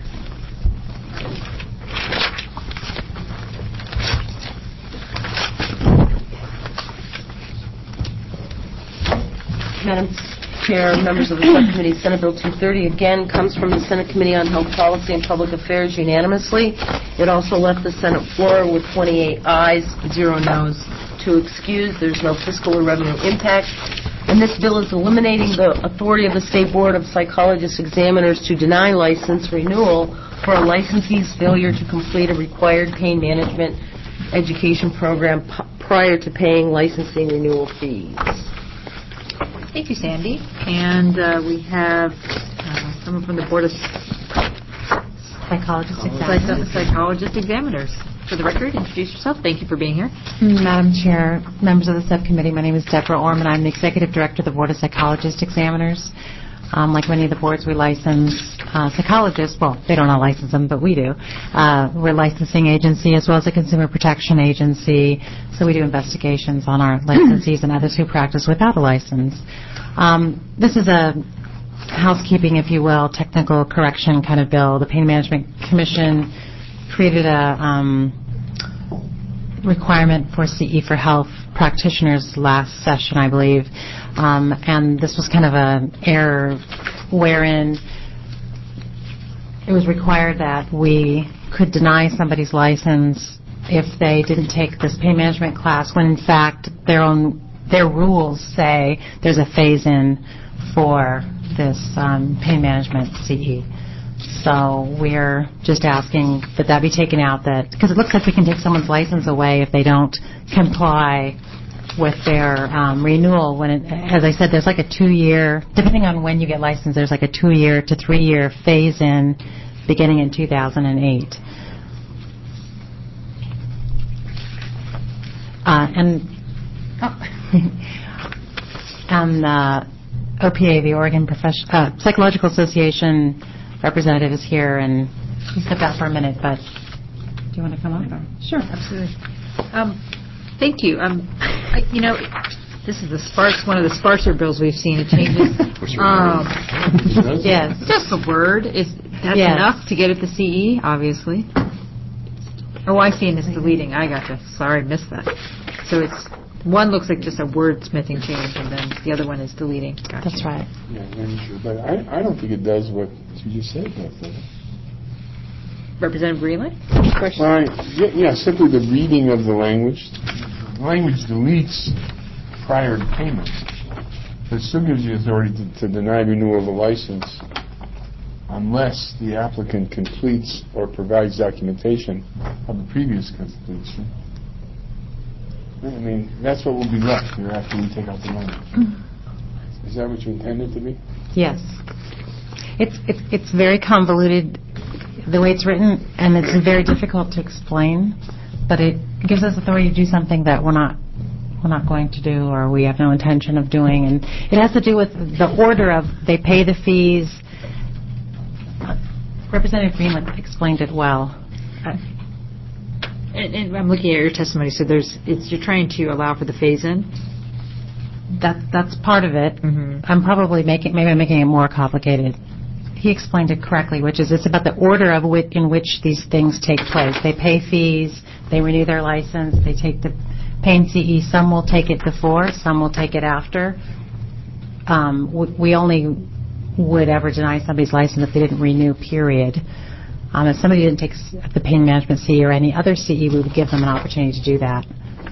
Madam Chair, members of the subcommittee, Senate Bill two thirty again comes from the Senate Committee on Health Policy and Public Affairs unanimously. It also left the Senate floor with twenty-eight ayes, zero noes to excuse. There's no fiscal or revenue impact. And this bill is eliminating the authority of the State Board of Psychologists Examiners to deny license renewal for a licensee's failure to complete a required pain management education program p- prior to paying licensing renewal fees. Thank you, Sandy. And uh, we have uh, someone from the Board of Psychologist Psych- Psychologist Examiners. For the record, introduce yourself. Thank you for being here. Madam Chair, members of the subcommittee, my name is Deborah Orman. I'm the Executive Director of the Board of Psychologist Examiners. Um, like many of the boards, we license uh, psychologists. Well, they don't all license them, but we do. Uh, we're a licensing agency as well as a consumer protection agency, so we do investigations on our licensees and others who practice without a license. Um, this is a housekeeping, if you will, technical correction kind of bill. The Pain Management Commission created a um, requirement for C E for health practitioners last session, I believe, um, and this was kind of an error wherein it was required that we could deny somebody's license if they didn't take this pain management class, when in fact their own their rules say there's a phase-in for this um, pain management C E. So we're just asking that that be taken out, that because it looks like we can take someone's license away if they don't comply with their um, renewal. When, it, as I said, there's like a two-year, depending on when you get licensed, there's like a two-year to three-year phase-in beginning in two thousand eight. Uh, and oh, and uh, O P A, the Oregon Profession- uh, Psychological Association representative, is here, and he stepped out for a minute, but do you want to come up? Or? Sure, absolutely. Um, thank you. Um, I, you know, this is the sparse one of the sparser bills we've seen. It changes. um, yes, just the word is that's yes. enough to get at the C E, obviously. Oh, I see, and it's deleting. I gotcha. Sorry, missed that. So it's one looks like just a wordsmithing change, and then the other one is deleting. Gotcha. That's right. Yeah, I'm sure. But I, I don't think it does what you just said, though. Representative Greenlee? Well, yeah, yeah, simply the reading of the language. The language deletes prior to payment. But it still gives you authority to, to deny renewal of a license unless the applicant completes or provides documentation of the previous completion. I mean, that's what will be left here after we take out the language. Is that what you intended to be? Yes. It's, it's, it's very convoluted the way it's written, and it's very difficult to explain, but it gives us authority to do something that we're not we're not going to do, or we have no intention of doing. And it has to do with the order of they pay the fees. Representative Greenlee explained it well. Uh, and, and I'm looking at your testimony. So there's it's you're trying to allow for the phase-in. That that's part of it. Mm-hmm. I'm probably making maybe I'm making it more complicated. He explained it correctly, which is it's about the order of which, in which these things take place. They pay fees, they renew their license, they take the pain C E. Some will take it before, some will take it after. Um, w- we only would ever deny somebody's license if they didn't renew, period. Um, if somebody didn't take the pain management C E or any other C E, we would give them an opportunity to do that.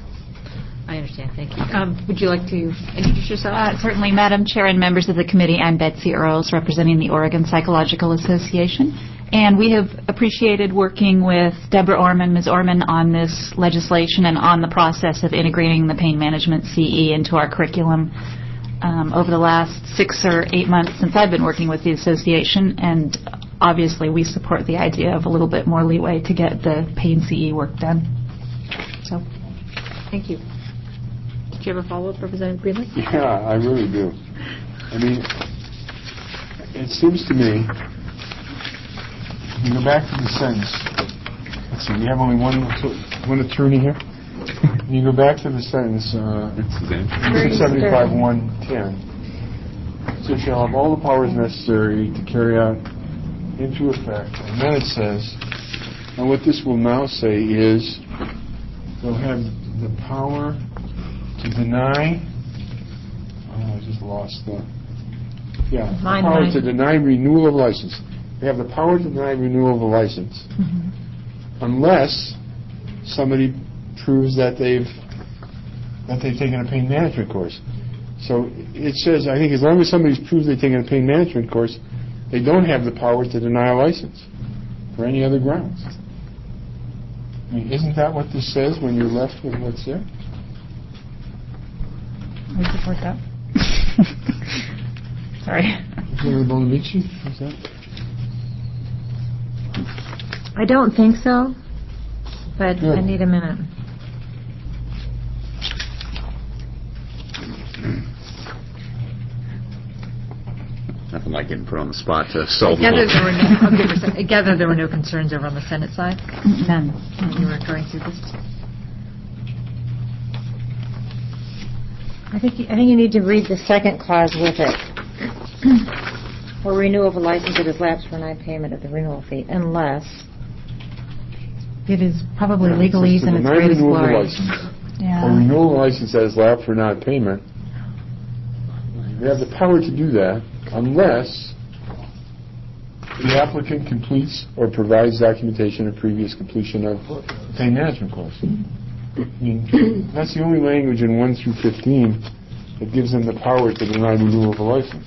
I understand. Thank you. Um, would you like to introduce yourself? Uh, certainly, Madam Chair and members of the committee. I'm Betsy Earls, representing the Oregon Psychological Association. And we have appreciated working with Deborah Orman, Miz Orman, on this legislation and on the process of integrating the pain management C E into our curriculum um, over the last six or eight months since I've been working with the association. And obviously, we support the idea of a little bit more leeway to get the pain C E work done. So, thank you. Do you have a follow-up, Representative Greenlee? Yeah, I really do. I mean, it seems to me, you go back to the sentence. Let's see, we have only one one attorney here. You go back to the sentence, uh, six seventy-five one ten. So shall have all the powers necessary to carry out into effect. And then it says, and what this will now say is, they'll have the power to deny, oh, I just lost the, yeah, the Mine, power mine. to deny renewal of license. They have the power to deny renewal of a license Mm-hmm. unless somebody proves that they've that they've taken a pain management course. So it says, I think as long as somebody's proved they've taken a pain management course, they don't have the power to deny a license for any other grounds. I mean, isn't that what this says when you're left with what's there? We support that. Sorry. Representative Bonamici, is that? I don't think so, but Good. I need a minute. Nothing like getting put on the spot to solve I gather the there were no, I'll give her a sec- I gather there were no concerns over on the Senate side. None. You were going through this. I think you, I think you need to read the second clause with it. Or renewal of a license that has lapsed for non-payment of the renewal fee, unless It is probably Yeah, legalese it says to in its deny greatest renewal of the glory. license, Yeah. or renewal of a license that is lapsed for non-payment. They have the power to do that unless the applicant completes or provides documentation of previous completion of pain management course. I mean, that's the only language in one through fifteen that gives them the power to deny renewal of a license.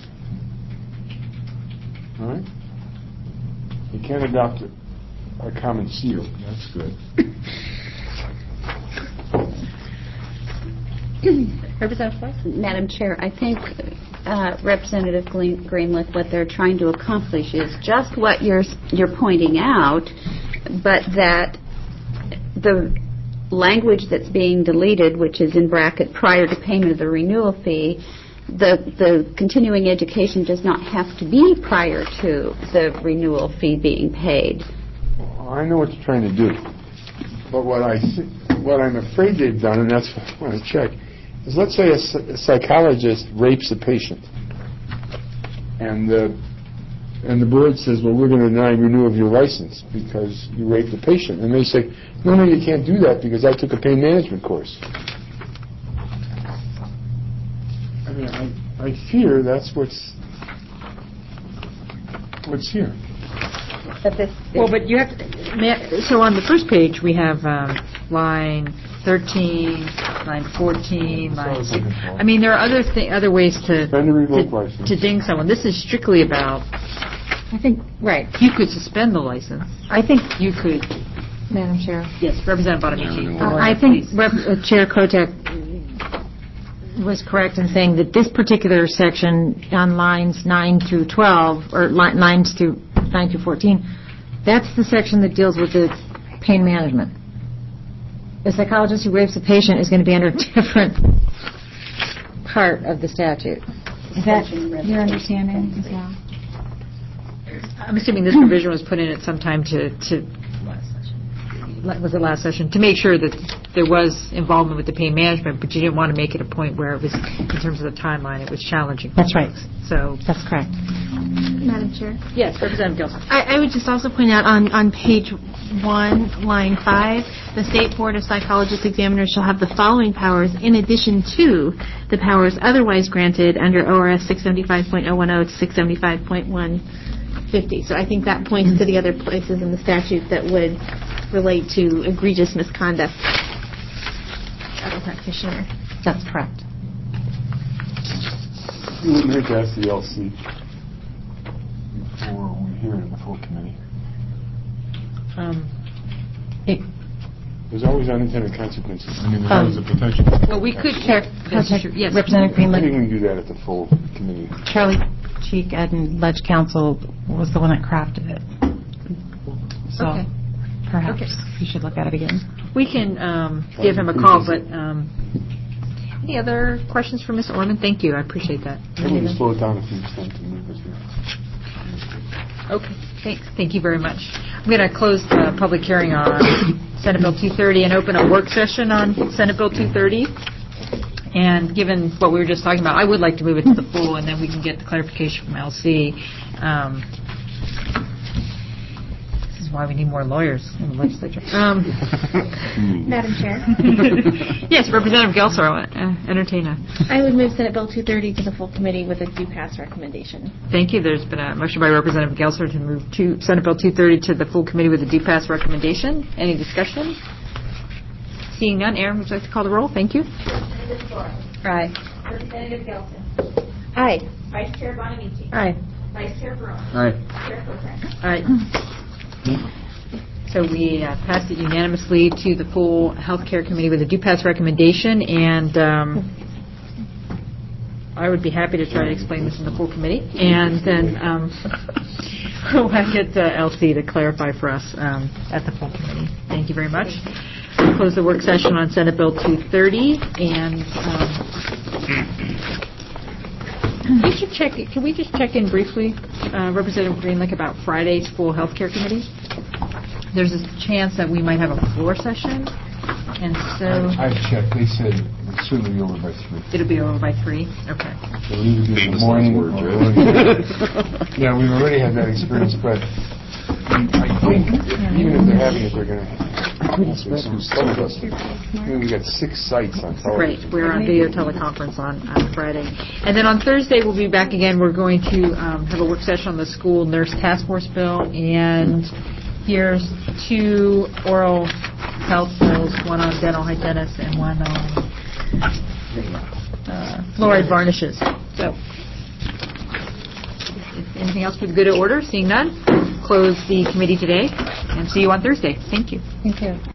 All right? You can't adopt a, a common seal. That's good. Representative Fox? Madam Chair, I think uh, Representative Green- Greenlick, what they're trying to accomplish is just what you're you're pointing out, but that the language that's being deleted, which is in bracket prior to payment of the renewal fee, the the continuing education does not have to be prior to the renewal fee being paid. I know what you're trying to do, but what I th- what I'm afraid they've done, and that's what I want to check, is let's say a, a psychologist rapes a patient, and the and the board says, well, we're going to deny renewal of your license because you raped the patient, and they say, no, no, you can't do that because I took a pain management course. I mean, I, I fear that's what's what's here. But this, well, but you have to, may I- so on the first page, we have um, line thirteen, line fourteen, line six. I mean, there are other thi- other ways to, to, to ding someone. This is strictly about, I think, right, you could suspend the license. I think you could. Madam Chair. Yes, Representative Bonamici. Uh, I think Rep- uh, Chair Kotek was correct in saying that this particular section on lines nine through twelve, or li- lines through nine through fourteen, that's the section that deals with the pain management. A psychologist who rapes a patient is going to be under a different part of the statute. Is that your understanding as well? I'm assuming this provision was put in at some time to, to was it last session, to make sure that there was involvement with the pain management, but you didn't want to make it a point where it was, in terms of the timeline, it was challenging. That's right. So that's correct. Madam Chair? Yes, Representative Gilson. I, I would just also point out on, on page one, line five, the State Board of Psychologist Examiners shall have the following powers in addition to the powers otherwise granted under O R S six seventy-five point oh ten to six seventy-five point one fifty. So I think that points to the other places in the statute that would relate to egregious misconduct of a practitioner. That's correct. You wouldn't hurt to ask the L C before we hear it in the full committee. Um, it, There's always unintended consequences. I mean, there's Um, always a potential. well, we could, Chair, yes, yes. Representative I think Greenlick. we can do that at the full committee. Charlie Cheek and Ledge Council was the one that crafted it. So Okay. perhaps Okay. you should look at it again. We can um, give him a call, but um, any other questions for Miz Orman? Thank you. I appreciate that. Maybe we can slow it down a few percent to move this here. Okay, thanks. Thank you very much. I'm going to close the public hearing on Senate Bill two thirty and open a work session on Senate Bill two thirty. And given what we were just talking about, I would like to move it to the full, and then we can get the clarification from L C. Um, this is why we need more lawyers in the legislature. Um, Madam Chair? yes, Representative Gelser, uh, entertain a. I would move Senate Bill two thirty to the full committee with a due pass recommendation. Thank you. There's been a motion by Representative Gelser to move to Senate Bill two thirty to the full committee with a due pass recommendation. Any discussion? Seeing none, Aaron, would you like to call the roll? Thank you. Representative Flores. Aye. Representative Gelson. Aye. Vice Chair Bonamici. Aye. Vice Chair Barone. Aye. Chair Kotek. All right. So we uh, passed it unanimously to the full Healthcare Committee with a due pass recommendation, and um, I would be happy to try to explain this in the full committee, and then um, we'll get uh, L C to clarify for us um, at the full committee. Thank you very much. We'll close the work session on Senate Bill two thirty, and um, we should check. Can we just check in briefly, uh, Representative Greenlick, about Friday's full Healthcare Committee? There's a chance that we might have a floor session, and so I've checked. They said it'll soon be over by three. it'll be over by three. Okay. It'll either be in the Famous morning last or words, early. Yeah, we've already had that experience, but I think even if they're having it, they're going to have some of us. I mean, we got six sites on Great. television. We're on video teleconference on, on Friday. And then on Thursday, we'll be back again. We're going to um, have a work session on the school nurse task force bill. And here's two oral health bills, one on dental hygienists and one on uh, fluoride varnishes. So, if anything else for the good of order? Seeing none, close the committee today and see you on Thursday. Thank you. Thank you.